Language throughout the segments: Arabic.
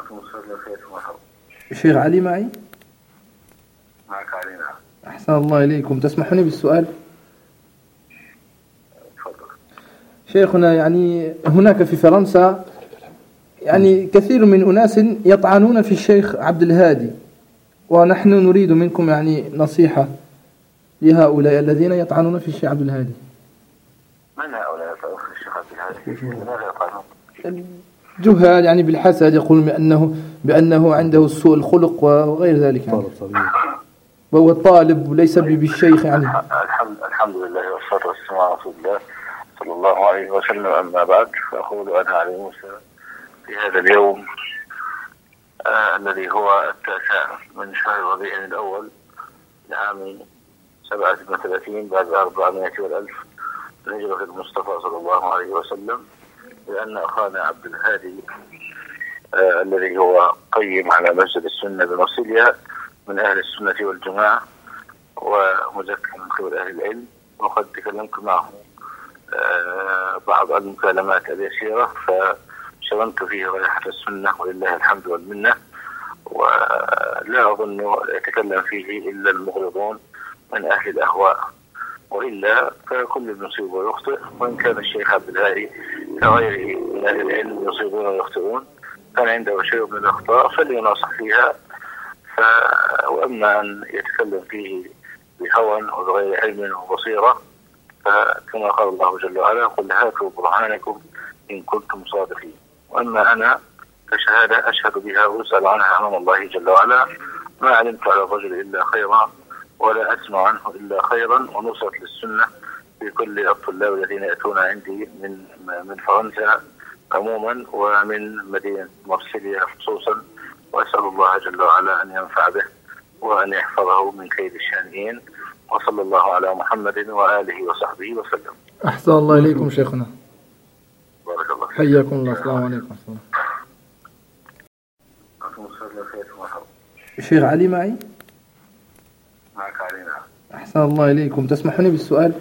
الشيخ علي معي؟ معك علي، نعم. أحسن الله إليكم. تسمحوني بالسؤال؟ تفضل. شيخنا، يعني هناك في فرنسا يعني كثير من أناس يطعنون في الشيخ عبد الهادي، ونحن نريد منكم يعني نصيحة لهؤلاء الذين يطعنون في الشيخ عبد الهادي. من هؤلاء يطعنون في الشيخ عبد الهادي؟ لماذا يطعنون؟ جهال يعني بالحسد، يقول بأنه عنده سوء الخلق وغير ذلك يعني. وهو طالب وليس بالشيخ يعني. الحمد لله والصلاة والسلام على رسول الله صلى الله عليه وسلم. أما بعد، فأقول أنا علي موسى في هذا اليوم الذي هو 9 من شهر ربيع الأول لعام 37 بعد 400 والألف من هجرة المصطفى صلى الله عليه وسلم، لأن أخانا عبد الهادي الذي هو قيم على مسجد السنة بمرسيليا من أهل السنة والجماعة ومزكى من قبل أهل العلم، وقد تكلمت معه بعض المكالمات اليسيرة فشممت فيه رائحة السنة ولله الحمد والمنة، ولا أظن يتكلم فيه إلا المغرضون من أهل الأهواء، وإلا فكل يصيب ويخطئ، وإن كان الشيخ عبد الهادي كغيره من أهل العلم يصيبون ويخطئون، كان عنده شيء من الأخطاء فليناصح فيها. وأما أن يتكلم فيه بهوى وبغير علم وبصيرة، فكما قال الله جل وعلا: قل هاتوا برهانكم إن كنتم صادقين. وأما أنا كشهادة أشهد بها وأسأل عنها أمام الله جل وعلا، ما علمت على الرجل إلا خيرا ولا أسمع عنه إلا خيرا، ونصرة للسنة في كل الطلاب الذين يأتون عندي من فرنسا عموما ومن مدينة مرسيليا خصوصا، وأسأل الله جل وعلا أن ينفع به وأن يحفظه من كيد الشانئين، وصلى الله على محمد وآله وصحبه وسلم. أحسن الله إليكم شيخنا. بارك الله. حياكم الله. السلام عليكم. الشيخ علي معي؟ معك علي، نعم. أحسن الله إليكم. تسمحوني بالسؤال؟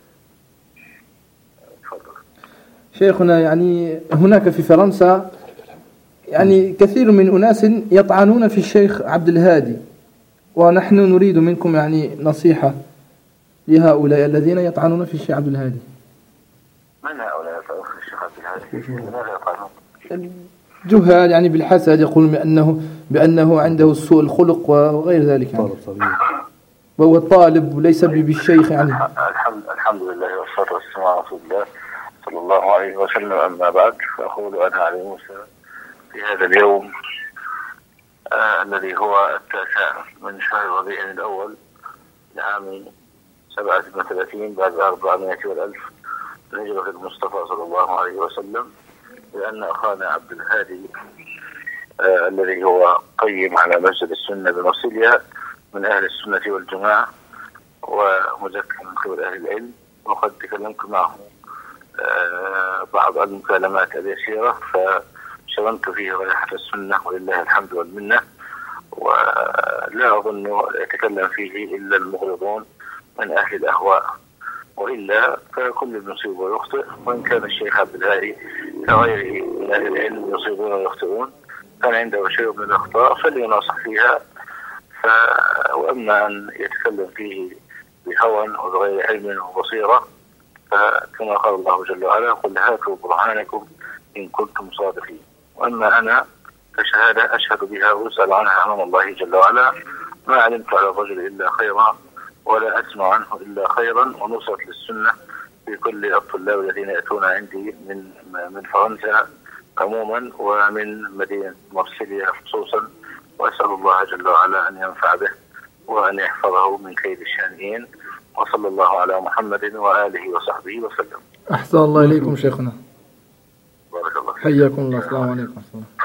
تفضل. شيخنا، يعني هناك في فرنسا يعني كثير من أناس يطعنون في الشيخ عبد الهادي، ونحن نريد منكم يعني نصيحة لهؤلاء الذين يطعنون في الشيخ عبد الهادي. من هؤلاء يطعنون في الشيخ عبد الهادي؟ لماذا يطعنون؟ جهال يعني بالحسد، يقول بأنه عنده سوء الخلق وغير ذلك يعني. وهو طالب وليس بالشيخ يعني. الحمد لله والصلاة والسلام على رسول الله صلى الله عليه وسلم. أما بعد، فأقول أنا علي موسى في هذا اليوم الذي هو 9 من شهر ربيع الأول لعام 37 بعد 400 والألف من هجرة المصطفى صلى الله عليه وسلم، لأن أخانا عبد الهادي الذي هو قيم على مسجد السنة بمرسيليا من أهل السنة والجماعة ومزكى من قبل أهل العلم، وقد تكلمت معه بعض المكالمات اليسيرة فشممت فيه رائحة السنة ولله الحمد والمنة، ولا أظن يتكلم فيه إلا المغرضون من أهل الأهواء، وإلا فكل يصيب ويخطئ، وإن كان الشيخ عبد الهادي كغيره من أهل العلم يصيبون ويخطئون، كان عنده شيء من الأخطاء فليناصح فيها. وأما أن يتكلم فيه بهوى وبغير علم وبصيرة، فكما قال الله جل وعلا: قل هاتوا برهانكم إن كنتم صادقين. وأما أنا كشهادة أشهد بها وأسأل عنها أمام الله جل وعلا، ما علمت على الرجل إلا خيرا ولا أسمع عنه إلا خيرا، ونصرة للسنة في كل الطلاب الذين يأتون عندي من فرنسا عموما ومن مدينة مرسيليا خصوصا، وأسأل الله جل وعلا أن ينفع به وأن يحفظه من كيد الشانئين، وصلى الله على محمد وآله وصحبه وسلم. أحسن الله إليكم شيخنا. بارك الله. حياكم الله. السلام عليكم.